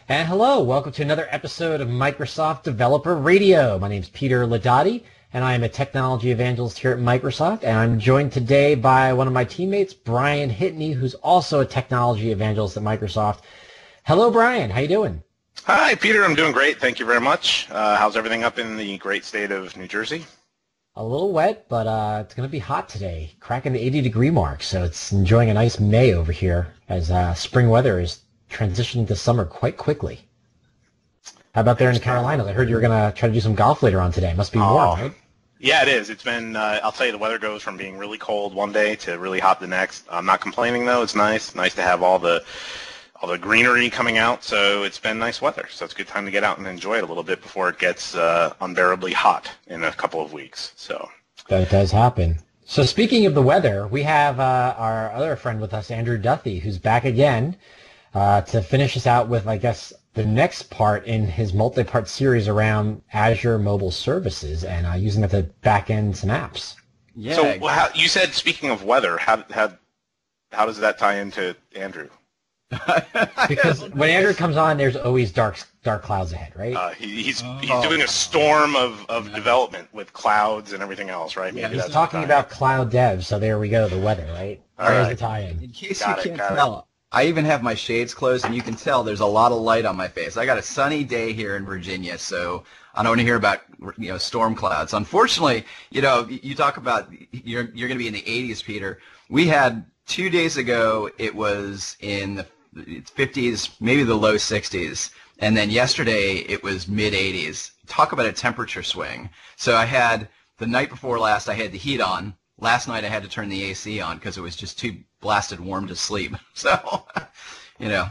And hello, welcome to another episode of Microsoft Developer Radio. My name is Peter Ladati, and I am a technology evangelist here at Microsoft, and I'm joined today by one of my teammates, Brian Hitney, who's also a technology evangelist at Microsoft. Hello, Brian. How you doing? Hi, Peter. I'm doing great. Thank you very much. How's everything up in the great state of New Jersey? A little wet, but it's going to be hot today, cracking the 80-degree mark, so it's enjoying a nice May over here as spring weather is transitioning to summer quite quickly. How about there in the Carolinas? I heard you were going to try to do some golf later on today. It must be warm, right? Yeah, it is. It's been, I'll tell you, the weather goes from being really cold one day to really hot the next. I'm not complaining, though. It's nice. Nice to have all the greenery coming out, so it's been nice weather. So it's a good time to get out and enjoy it a little bit before it gets unbearably hot in a couple of weeks. So that does happen. So speaking of the weather, we have our other friend with us, Andrew Duthie, who's back again to finish us out with, I guess, the next part in his multi-part series around Azure Mobile Services and using it to back end some apps. Yeah. So you said, speaking of weather, how does that tie into Andrew? Because when Andrew comes on, there's always dark clouds ahead, right? He's doing a storm of development with clouds and everything else, right? Yeah, he's talking about cloud dev, so there we go, the weather, right? There's the tie-in. In case you can't tell, I even have my shades closed, and you can tell there's a lot of light on my face. I got a sunny day here in Virginia, so I don't want to hear about storm clouds. Unfortunately, you talk about you're going to be in the 80s, Peter. We had 2 days ago, it was in the 50s, maybe the low 60s, and then yesterday it was mid 80s. Talk about a temperature swing. So I had the night before last, I had the heat on. Last night I had to turn the AC on because it was just too blasted warm to sleep. So, yeah,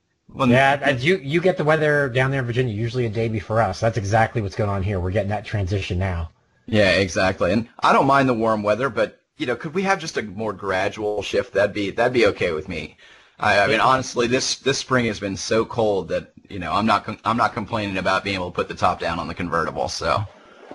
you get the weather down there in Virginia usually a day before us. That's exactly what's going on here. We're getting that transition now. Yeah, exactly. And I don't mind the warm weather, but could we have just a more gradual shift? That'd be okay with me. I mean, honestly, this spring has been so cold that I'm not complaining about being able to put the top down on the convertible. So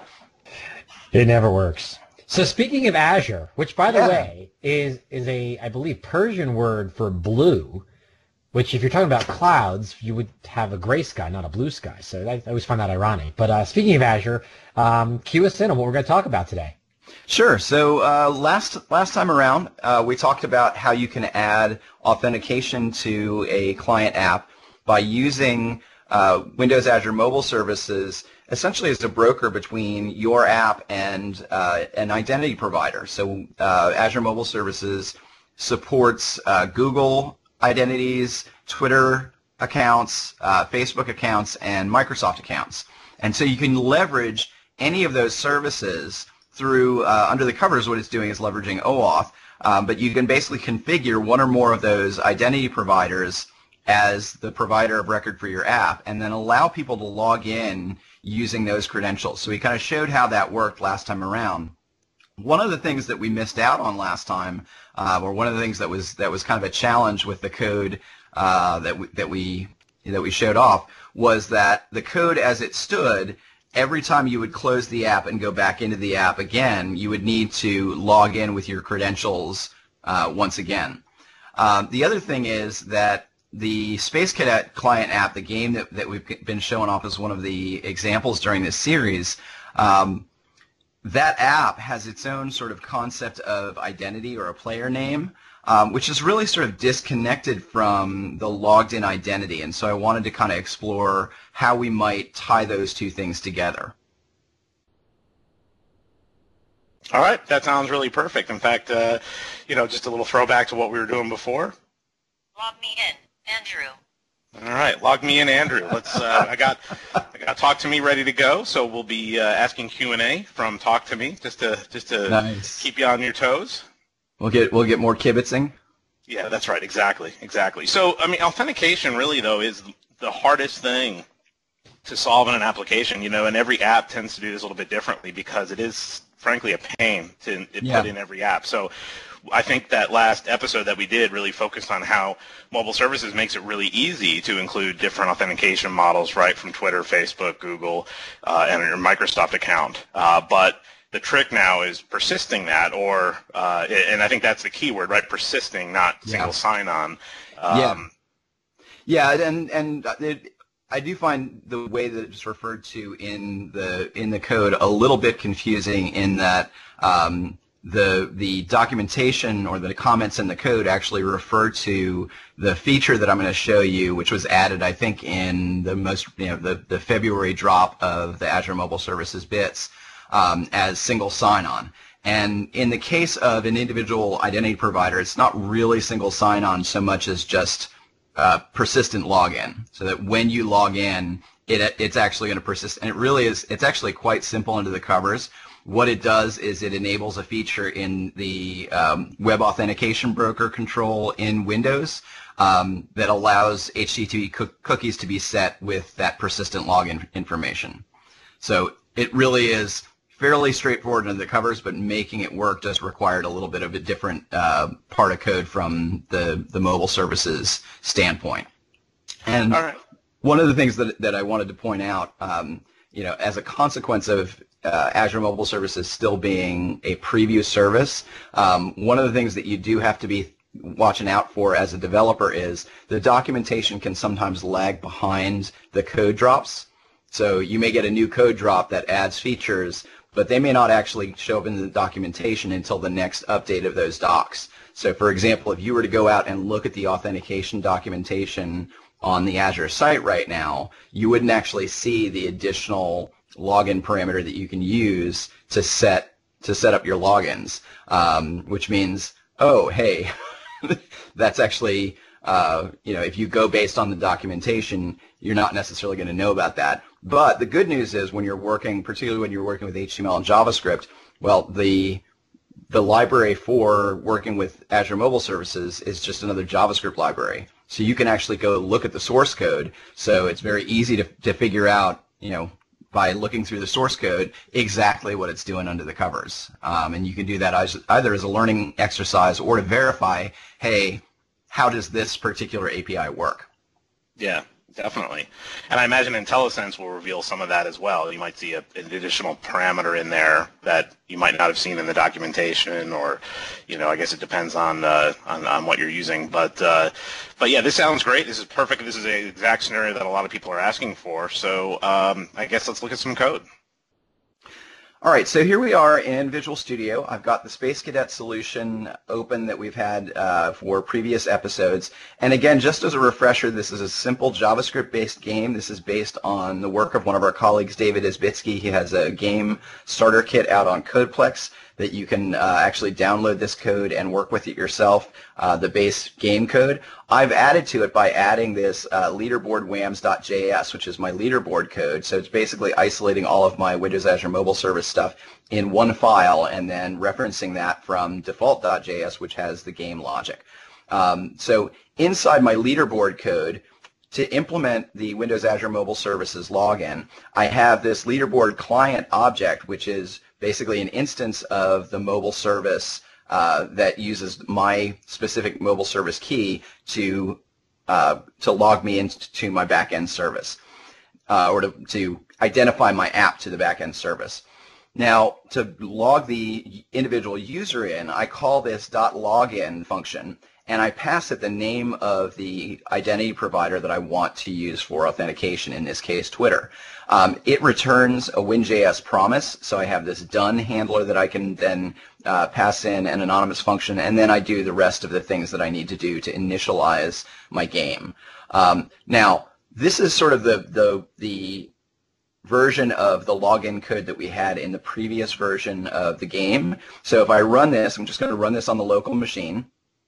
it never works. So speaking of Azure, which by the way is a, I believe, Persian word for blue, which if you're talking about clouds, you would have a gray sky, not a blue sky. So I always find that ironic. But speaking of Azure, cue us in on what we're going to talk about today. Sure. So last time around, we talked about how you can add authentication to a client app by using Windows Azure Mobile Services essentially as a broker between your app and an identity provider. So Azure Mobile Services supports Google identities, Twitter accounts, Facebook accounts, and Microsoft accounts. And so you can leverage any of those services through, under the covers, what it's doing is leveraging OAuth, but you can basically configure one or more of those identity providers as the provider of record for your app and then allow people to log in using those credentials. So we kind of showed how that worked last time around. One of the things that we missed out on last time, or one of the things that was kind of a challenge with the code that we showed off, was that the code as it stood, every time you would close the app and go back into the app again, you would need to log in with your credentials once again. The other thing is that the Space Cadet client app, the game that we've been showing off as one of the examples during this series, that app has its own sort of concept of identity or a player name, which is really sort of disconnected from the logged-in identity. And so I wanted to kind of explore how we might tie those two things together. All right, that sounds really perfect. In fact, just a little throwback to what we were doing before. Log me in, Andrew. All right, log me in, Andrew. Let's. I got Talk to Me ready to go. So we'll be asking Q&A from Talk to Me, just to nice. Keep you on your toes. We'll get more kibitzing. Yeah, that's right. Exactly. So, I mean, authentication really, though, is the hardest thing to solve in an application, and every app tends to do this a little bit differently because it is, frankly, a pain to put in every app. So I think that last episode that we did really focused on how mobile services makes it really easy to include different authentication models, right, from Twitter, Facebook, Google, and your Microsoft account. But the trick now is persisting that, and I think that's the key word, right? Persisting, not single sign-on. Yeah, and I do find the way that it's referred to in the code a little bit confusing in that the documentation or the comments in the code actually refer to the feature that I'm going to show you, which was added, I think, in the the February drop of the Azure Mobile Services bits as single sign-on. And in the case of an individual identity provider, it's not really single sign-on so much as just persistent login, so that when you log in, it's actually going to persist. And it really is. It's actually quite simple under the covers. What it does is it enables a feature in the web authentication broker control in Windows that allows HTTP cookies to be set with that persistent login information. So it really is fairly straightforward under the covers, but making it work just required a little bit of a different part of code from the mobile services standpoint. And All right. one of the things that I wanted to point out, as a consequence of Azure Mobile Services still being a preview service, one of the things that you do have to be watching out for as a developer is the documentation can sometimes lag behind the code drops. So you may get a new code drop that adds features, but they may not actually show up in the documentation until the next update of those docs. So for example, if you were to go out and look at the authentication documentation on the Azure site right now, you wouldn't actually see the additional login parameter that you can use to set up your logins, which means, oh, hey, that's actually, if you go based on the documentation, you're not necessarily going to know about that. But the good news is when you're working, particularly when you're working with HTML and JavaScript, well, the library for working with Azure Mobile Services is just another JavaScript library. So you can actually go look at the source code. So it's very easy to figure out, by looking through the source code, exactly what it's doing under the covers. And you can do that either as a learning exercise or to verify, hey, how does this particular API work? Yeah, definitely. And I imagine IntelliSense will reveal some of that as well. You might see an additional parameter in there that you might not have seen in the documentation, or, I guess it depends on what you're using. But yeah, this sounds great. This is perfect. This is the exact scenario that a lot of people are asking for. So I guess let's look at some code. All right, so here we are in Visual Studio. I've got the Space Cadet solution open that we've had for previous episodes. And again, just as a refresher, this is a simple JavaScript-based game. This is based on the work of one of our colleagues, David Isbitsky. He has a game starter kit out on Codeplex that you can actually download this code and work with it yourself, the base game code. I've added to it by adding this leaderboard whams.js, which is my leaderboard code. So it's basically isolating all of my Windows Azure Mobile Service stuff in one file and then referencing that from default.js, which has the game logic. So inside my leaderboard code, to implement the Windows Azure Mobile Services login, I have this leaderboard client object, which is basically an instance of the mobile service that uses my specific mobile service key to log me into my backend service, or to identify my app to the backend service. Now, to log the individual user in, I call this .login function, and I pass it the name of the identity provider that I want to use for authentication, in this case, Twitter. It returns a Win.js promise, so I have this done handler that I can then pass in an anonymous function, and then I do the rest of the things that I need to do to initialize my game. Now, this is sort of the version of the login code that we had in the previous version of the game. So if I run this, I'm just going to run this on the local machine.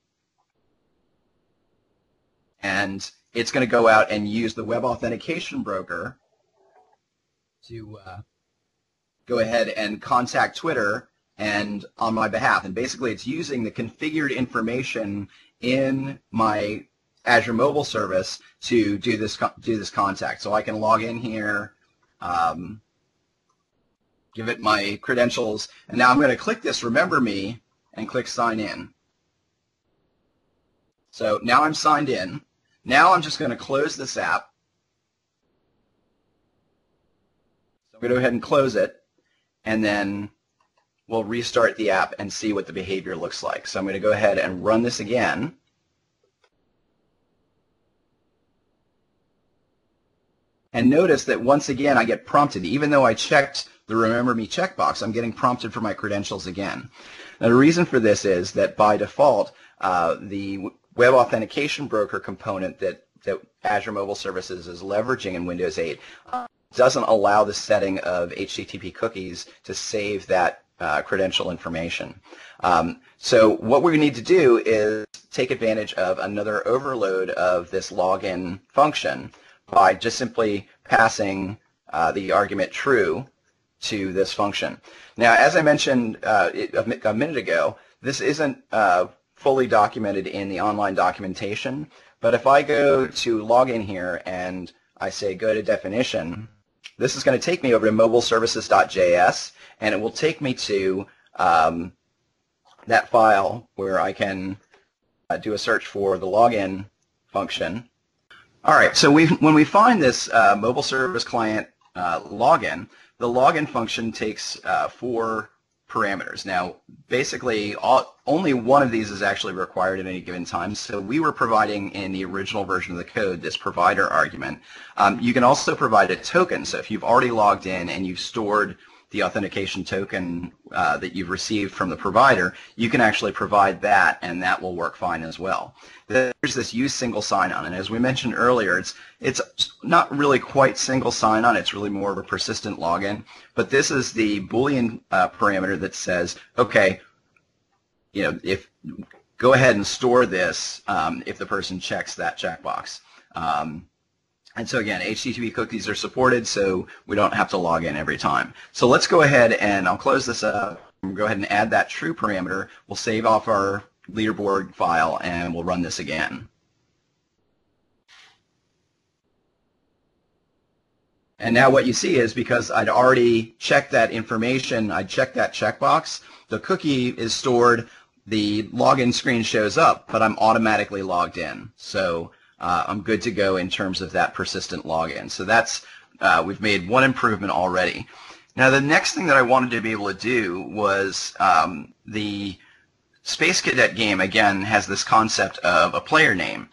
And it's going to go out and use the web authentication broker to go ahead and contact Twitter and on my behalf. And basically, it's using the configured information in my Azure Mobile Service to do this contact. So I can log in here, give it my credentials, and now I'm going to click this Remember Me and click Sign In. So now I'm signed in. Now I'm just going to close this app. So I'm going to go ahead and close it, and then we'll restart the app and see what the behavior looks like. So I'm going to go ahead and run this again. And notice that once again I get prompted. Even though I checked the Remember Me checkbox, I'm getting prompted for my credentials again. Now the reason for this is that by default, the web authentication broker component that Azure Mobile Services is leveraging in Windows 8 doesn't allow the setting of HTTP cookies to save that credential information. So what we need to do is take advantage of another overload of this login function by just simply passing the argument true to this function. Now, as I mentioned a minute ago, this isn't fully documented in the online documentation, but if I go to login here and I say go to definition, this is going to take me over to mobileservices.js, and it will take me to that file where I can do a search for the login function. All right, so when we find this mobile service client login, the login function takes 4 parameters. Now, basically, only one of these is actually required at any given time, so we were providing in the original version of the code this provider argument. You can also provide a token, so if you've already logged in and you've stored the authentication token that you've received from the provider, you can actually provide that, and that will work fine as well. There's this use single sign-on, and as we mentioned earlier, it's not really quite single sign-on, it's really more of a persistent login, but this is the Boolean parameter that says, okay, go ahead and store this if the person checks that checkbox. And so again, HTTP cookies are supported, so we don't have to log in every time. So let's go ahead and I'll close this up. We'll go ahead and add that true parameter. We'll save off our leaderboard file, and we'll run this again. And now what you see is because I'd already checked that information, I checked that checkbox, the cookie is stored, the login screen shows up, but I'm automatically logged in. So I'm good to go in terms of that persistent login. So that's we've made one improvement already. Now the next thing that I wanted to be able to do was the Space Cadet game, again, has this concept of a player name,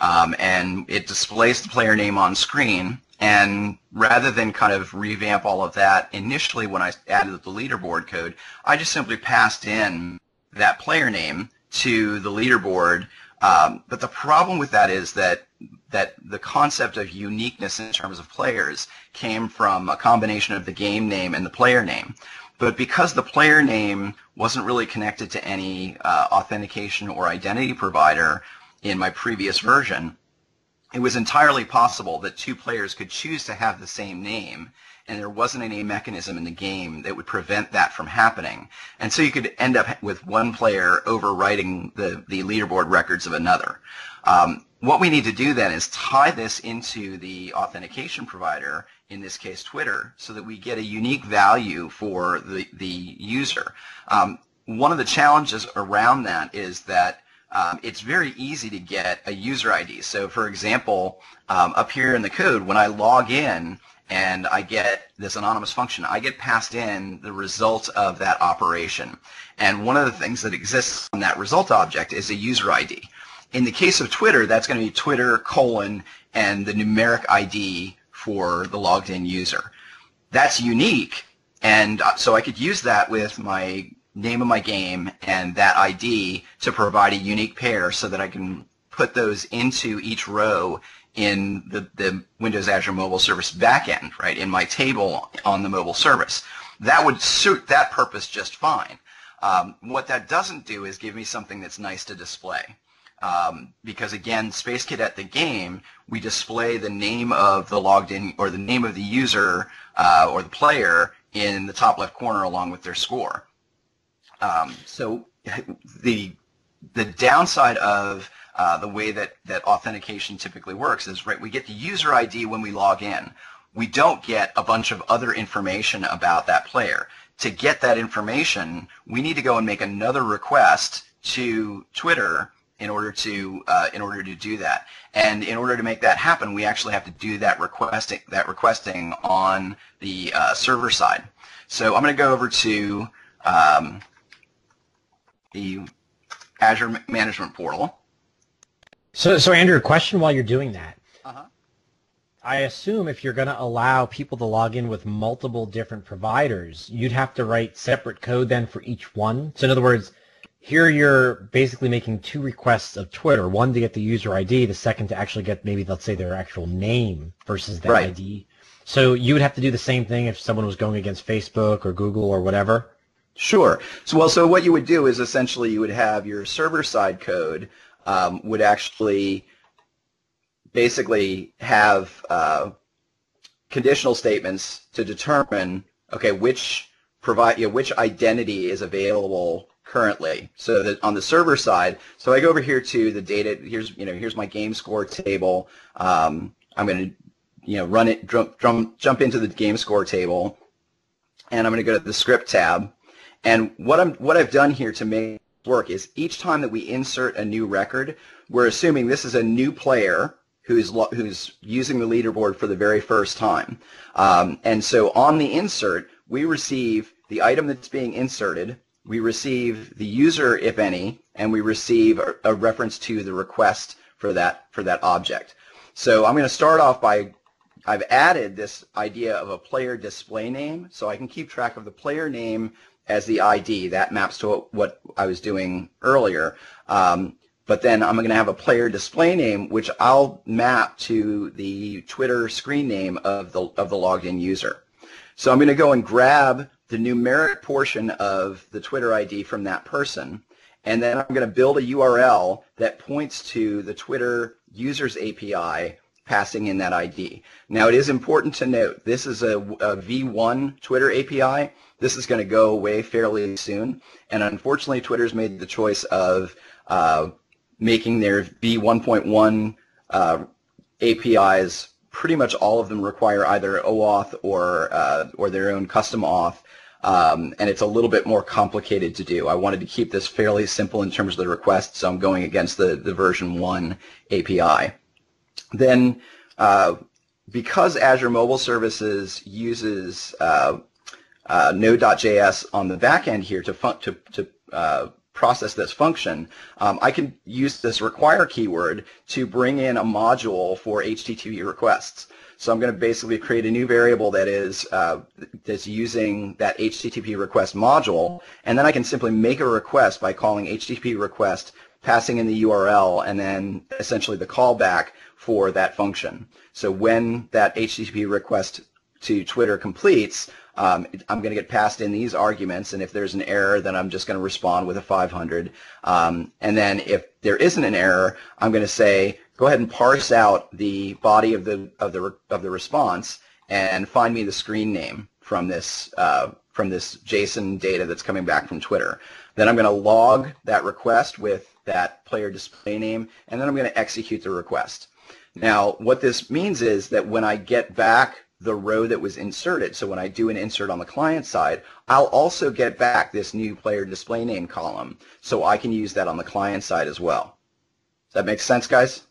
and it displays the player name on screen. And rather than kind of revamp all of that initially when I added the leaderboard code, I just simply passed in that player name to the leaderboard. But the problem with that is that the concept of uniqueness in terms of players came from a combination of the game name and the player name. But because the player name wasn't really connected to any authentication or identity provider in my previous version, it was entirely possible that 2 players could choose to have the same name, and there wasn't any mechanism in the game that would prevent that from happening. And so you could end up with one player overwriting the leaderboard records of another. What we need to do then is tie this into the authentication provider, in this case Twitter, so that we get a unique value for the user. One of the challenges around that is that it's very easy to get a user ID. So for example, up here in the code, when I log in and I get this anonymous function, I get passed in the result of that operation. And one of the things that exists on that result object is a user ID. In the case of Twitter, that's going to be Twitter : and the numeric ID for the logged in user. That's unique, and so I could use that with my name of my game and that ID to provide a unique pair so that I can put those into each row in the Windows Azure Mobile Service backend, right, in my table on the mobile service. That would suit that purpose just fine. What that doesn't do is give me something that's nice to display. Because again, Space Cadet the game, we display the name of the logged in, or the name of the user or the player in the top left corner along with their score. So the downside of the way that authentication typically works is, right, we get the user ID when we log in. We don't get a bunch of other information about that player. To get that information, we need to go and make another request to Twitter in order to do that. And in order to make that happen, we actually have to do that requesting on the server side. So I'm going to go over to the Azure Management Portal. So Andrew, a question while you're doing that. Uh-huh. I assume if you're going to allow people to log in with multiple different providers, you'd have to write separate code then for each one. So in other words, here you're basically making two requests of Twitter, one to get the user ID, the second to actually get maybe, let's say, their actual name versus the Right. ID. So you would have to do the same thing if someone was going against Facebook or Google or whatever? Sure. So what you would do is essentially you would have your server-side code would actually basically have conditional statements to determine, okay, which identity is available currently. So that on the server side, so I go over here to the data. Here's my game score table. I'm going to run it, jump into the game score table, and I'm going to go to the script tab. And what I've done here to make it work is each time that we insert a new record, we're assuming this is a new player who's using the leaderboard for the very first time. And so on the insert, we receive the item that's being inserted, we receive the user, if any, and we receive a reference to the request for that object. So I'm going to start off by, I've added this idea of a player display name, so I can keep track of the player name as the ID. That maps to what I was doing earlier. But then I'm going to have a player display name, which I'll map to the Twitter screen name of the logged in user. So I'm going to go and grab the numeric portion of the Twitter ID from that person, and then I'm going to build a URL that points to the Twitter users API passing in that ID. Now it is important to note this is a V1 Twitter API. This is going to go away fairly soon, and unfortunately Twitter's made the choice of making their V1.1 APIs, pretty much all of them require either OAuth or their own custom auth, and it's a little bit more complicated to do. I wanted to keep this fairly simple in terms of the request, so I'm going against the version 1 API. Then, because Azure Mobile Services uses Node.js on the back end here to process this function, I can use this require keyword to bring in a module for HTTP requests. So I'm going to basically create a new variable that is that's using that HTTP request module, and then I can simply make a request by calling HTTP request, passing in the URL, and then essentially the callback for that function. So when that HTTP request to Twitter completes, I'm going to get passed in these arguments, and if there's an error, then I'm just going to respond with a 500. And then if there isn't an error, I'm going to say, go ahead and parse out the body of the response and find me the screen name from this JSON data that's coming back from Twitter. Then I'm going to log that request with that player display name, and then I'm going to execute the request. Now, what this means is that when I get back the row that was inserted, so when I do an insert on the client side, I'll also get back this new player display name column, so I can use that on the client side as well. Does that make sense, guys?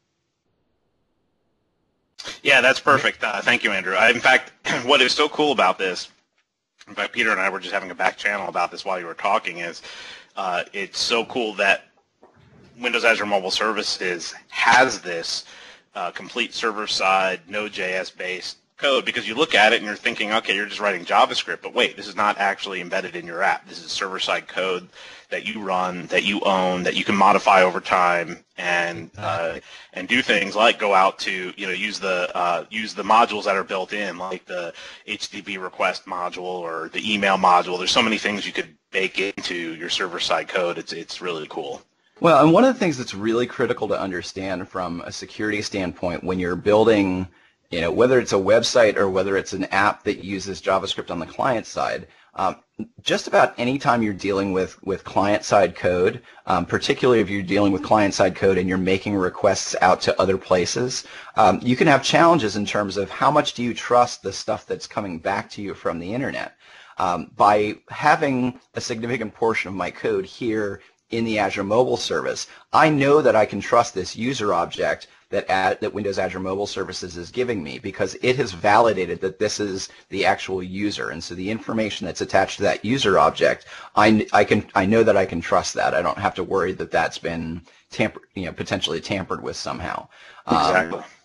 Yeah, that's perfect. Thank you, Andrew. In fact, what is so cool about this, in fact, Peter and I were just having a back channel about this while you were talking, is it's so cool that Windows Azure Mobile Services has this complete server-side Node.js-based code, because you look at it and you're thinking, okay, you're just writing JavaScript, but wait, this is not actually embedded in your app. This is server-side code that you run, that you own, that you can modify over time, and do things like go out to use the modules that are built in, like the HTTP request module or the email module. There's so many things you could bake into your server-side code. It's really cool. Well, and one of the things that's really critical to understand from a security standpoint when you're building, whether it's a website or whether it's an app that uses JavaScript on the client side, just about any time you're dealing with client-side code, particularly if you're dealing with client-side code and you're making requests out to other places, you can have challenges in terms of how much do you trust the stuff that's coming back to you from the internet. By having a significant portion of my code here in the Azure Mobile Service, I know that I can trust this user object that Windows Azure Mobile Services is giving me, because it has validated that this is the actual user, and so the information that's attached to that user object, I know that I can trust that. I don't have to worry that that's been potentially tampered with somehow. Exactly.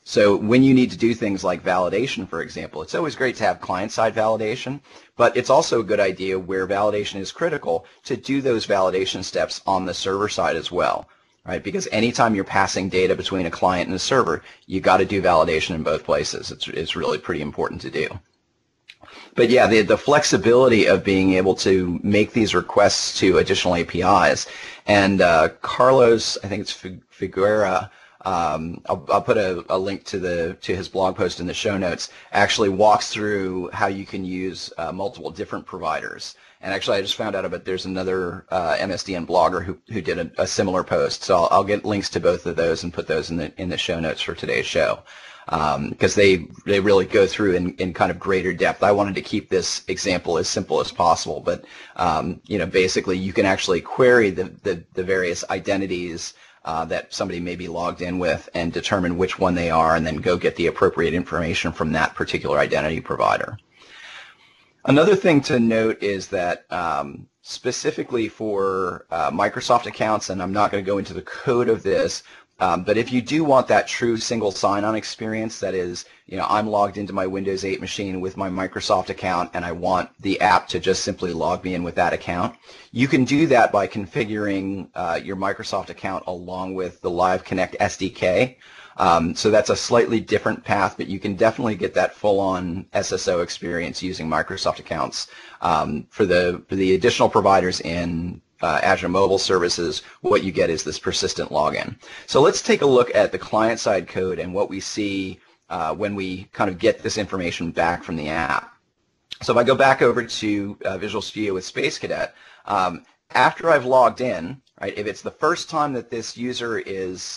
So when you need to do things like validation, for example, it's always great to have client-side validation, but it's also a good idea where validation is critical to do those validation steps on the server side as well, right? Because anytime you're passing data between a client and a server, you got to do validation in both places. It's really pretty important to do. But yeah, the flexibility of being able to make these requests to additional APIs, and Carlos, I think it's Figuera, I'll put a link to his blog post in the show notes, actually walks through how you can use multiple different providers. And actually, I just found out about there's another MSDN blogger who did a similar post. So I'll get links to both of those and put those in the show notes for today's show, because they really go through in kind of greater depth. I wanted to keep this example as simple as possible, but basically you can actually query the various identities that somebody may be logged in with and determine which one they are, and then go get the appropriate information from that particular identity provider. Another thing to note is that specifically for Microsoft accounts, and I'm not going to go into the code of this, but if you do want that true single sign-on experience, that is, I'm logged into my Windows 8 machine with my Microsoft account and I want the app to just simply log me in with that account, you can do that by configuring your Microsoft account along with the Live Connect SDK. So that's a slightly different path, but you can definitely get that full-on SSO experience using Microsoft accounts. For the additional providers in Azure Mobile Services, what you get is this persistent login. So let's take a look at the client-side code and what we see when we kind of get this information back from the app. So if I go back over to Visual Studio with Space Cadet, after I've logged in, right, if it's the first time that this user is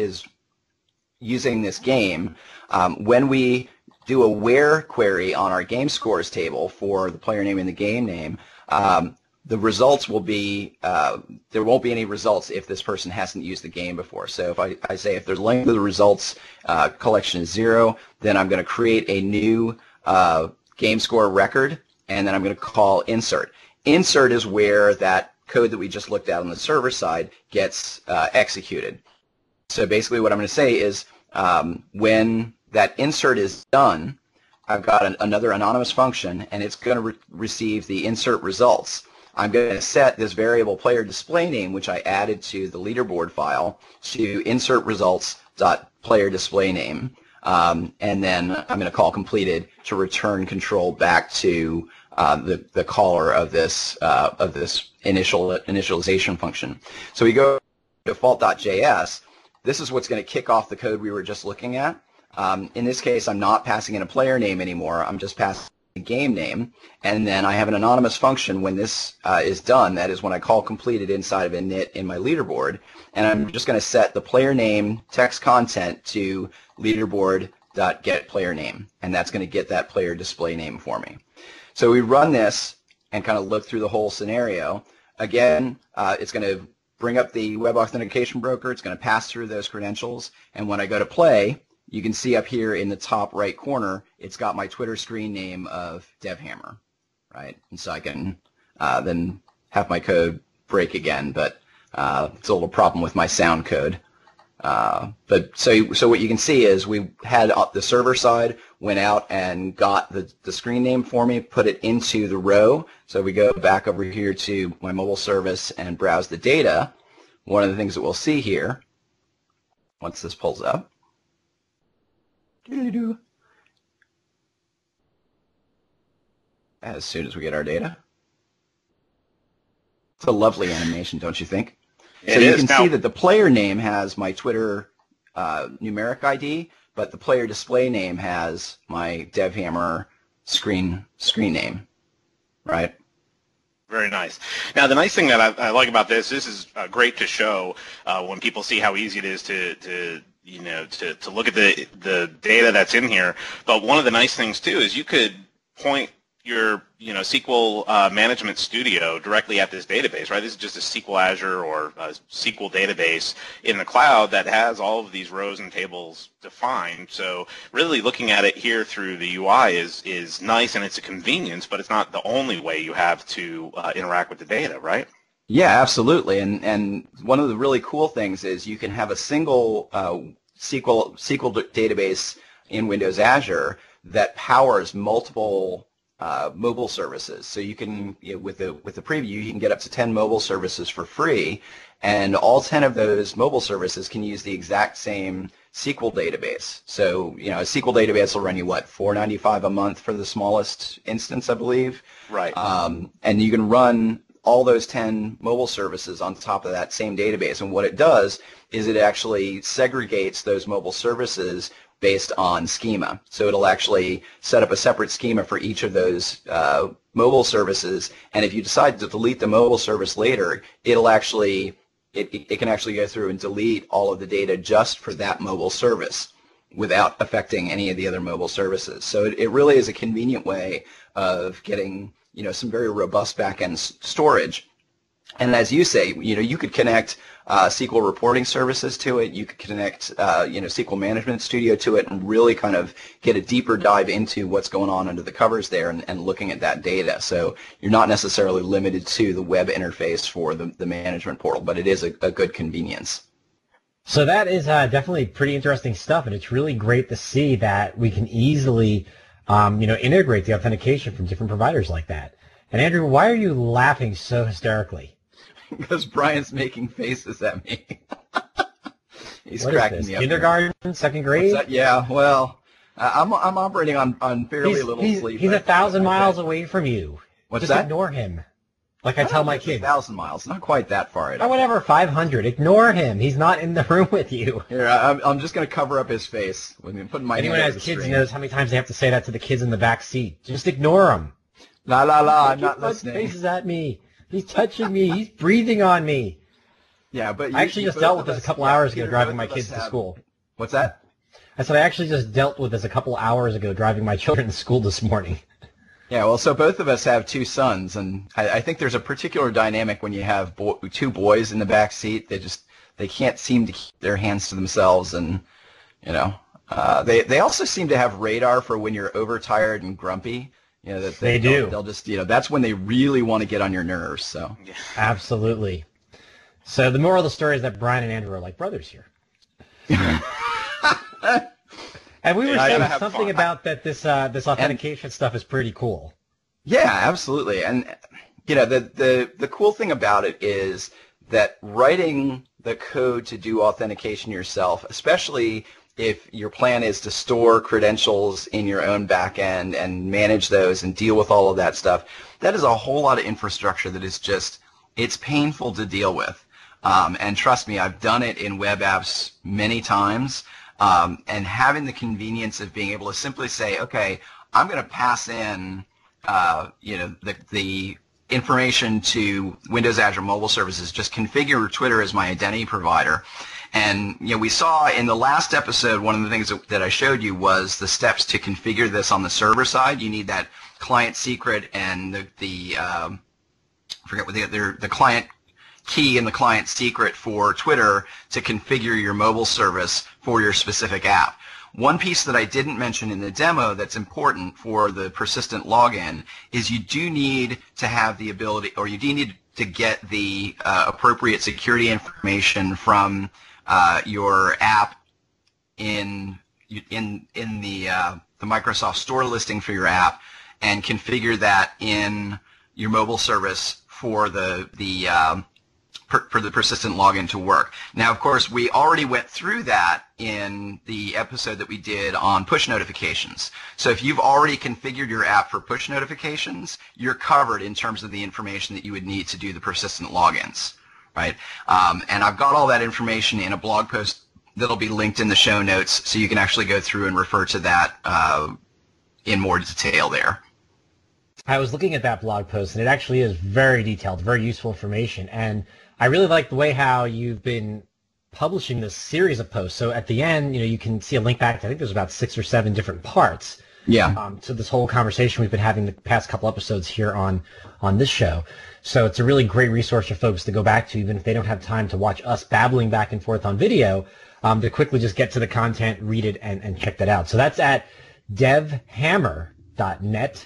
using this game, when we do a where query on our game scores table for the player name and the game name, the results will be, there won't be any results if this person hasn't used the game before. So if I say if the length of the results collection is 0, then I'm going to create a new game score record, and then I'm going to call insert. Insert is where that code that we just looked at on the server side gets executed. So basically what I'm going to say is when that insert is done, I've got another anonymous function, and it's going to receive the insert results. I'm going to set this variable player display name, which I added to the leaderboard file, to insert results.player display name, and then I'm going to call completed to return control back to the caller of this initialization function. So we go to default.js. This is what's going to kick off the code we were just looking at. In this case, I'm not passing in a player name anymore. I'm just passing a game name, and then I have an anonymous function when this is done. That is when I call completed inside of init in my leaderboard, and I'm just going to set the player name text content to leaderboard.getPlayerName, and that's going to get that player display name for me. So we run this and kind of look through the whole scenario. Again, it's going to bring up the web authentication broker. It's going to pass through those credentials, and when I go to play, you can see up here in the top right corner, it's got my Twitter screen name of DevHammer, right? And so I can then have my code break again, but it's a little problem with my sound code. But so what you can see is we had the server side went out and got the screen name for me, put it into the row. So we go back over here to my mobile service and browse the data. One of the things that we'll see here, once this pulls up, as soon as we get our data. It's a lovely animation, don't you think? So you can see that the player name has my Twitter numeric ID, but the player display name has my DevHammer screen name, right? Very nice. Now, the nice thing that I like about this is great to show when people see how easy it is to look at the data that's in here. But one of the nice things too is you could point your SQL Management Studio directly at this database, right? This is just a SQL Azure or a SQL database in the cloud that has all of these rows and tables defined. So really looking at it here through the UI is nice, and it's a convenience, but it's not the only way you have to interact with the data, right? Yeah, absolutely. And one of the really cool things is you can have a single SQL database in Windows Azure that powers multiple mobile services. So you can, with the preview, you can get up to 10 mobile services for free, and all 10 of those mobile services can use the exact same SQL database. So, a SQL database will run you, what, $4.95 a month for the smallest instance, I believe? Right. And you can run all those 10 mobile services on top of that same database. And what it does is it actually segregates those mobile services based on schema. So it'll actually set up a separate schema for each of those mobile services. And if you decide to delete the mobile service later, it'll actually it can actually go through and delete all of the data just for that mobile service without affecting any of the other mobile services. So it really is a convenient way of getting some very robust back-end storage. And as you say, you could connect SQL reporting services to it. You could connect, SQL Management Studio to it, and really kind of get a deeper dive into what's going on under the covers there and looking at that data. So you're not necessarily limited to the web interface for the management portal, but it is a good convenience. So that is definitely pretty interesting stuff, and it's really great to see that we can easily, integrate the authentication from different providers like that. And Andrew, why are you laughing so hysterically? Because Brian's making faces at me. He's what cracking is this, me up. Kindergarten, second grade? Yeah, well, I'm operating on fairly little sleep. He's 1,000 miles away from you. What's Just that? ignore him. Like I tell my kids. 1,000 miles, not quite that far. Or whatever, 500. Ignore him. He's not in the room with you. Here, I'm just going to cover up his face with me putting my Anyone hand who has over the kids screen. knows how many times they have to say that to the kids in the back seat. Just ignore him. La la la, I'm He not puts listening. faces at me. He's touching me. He's breathing on me. Yeah, but I actually just dealt with this a couple hours ago driving my kids to school. What's that? I said I actually just dealt with this a couple hours ago driving my children to school this morning. Yeah, well, so both of us have two sons, and I think there's a particular dynamic when you have two boys in the back seat. They can't seem to keep their hands to themselves, and they also seem to have radar for when you're overtired and grumpy. That They do. They'll just that's when they really want to get on your nerves. So Absolutely. So the moral of the story is that Brian and Andrew are like brothers here. And we were I saying gotta have something fun. about that this authentication stuff is pretty cool. Yeah, absolutely. And the cool thing about it is that writing the code to do authentication yourself, especially if your plan is to store credentials in your own backend and manage those and deal with all of that stuff, that is a whole lot of infrastructure that is it's painful to deal with. And trust me, I've done it in web apps many times. And having the convenience of being able to simply say, okay, I'm going to pass in, the information to Windows Azure Mobile Services, just configure Twitter as my identity provider. And we saw in the last episode, one of the things that I showed you was the steps to configure this on the server side. You need that client secret and the client key and the client secret for Twitter to configure your mobile service for your specific app. One piece that I didn't mention in the demo that's important for the persistent login is you do need to have the ability, or you do need to get the appropriate security information from your app in the Microsoft Store listing for your app, and configure that in your mobile service for the persistent login to work. Now, of course, we already went through that in the episode that we did on push notifications. So if you've already configured your app for push notifications, you're covered in terms of the information that you would need to do the persistent logins, right? And I've got all that information in a blog post that'll be linked in the show notes, so you can actually go through and refer to that in more detail there. I was looking at that blog post, and it actually is very detailed, very useful information. And I really like the way how you've been publishing this series of posts. So at the end, you can see a link back to, I think there's about 6 or 7 different parts. Yeah. To this whole conversation we've been having the past couple episodes here on this show. So it's a really great resource for folks to go back to, even if they don't have time to watch us babbling back and forth on video, to quickly just get to the content, read it, and check that out. So that's at devhammer.net,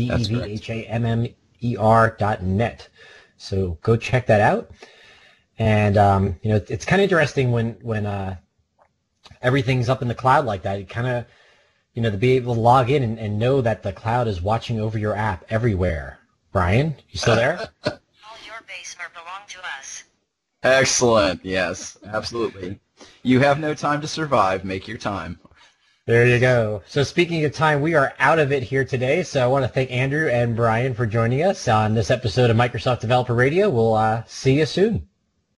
devhammer.net. So go check that out. And it's kind of interesting when everything's up in the cloud like that, it kind of, to be able to log in and know that the cloud is watching over your app everywhere. Brian, you still there? All your base belong to us. Excellent. Yes, absolutely. You have no time to survive. Make your time. There you go. So speaking of time, we are out of it here today. So I want to thank Andrew and Brian for joining us on this episode of Microsoft Developer Radio. We'll see you soon.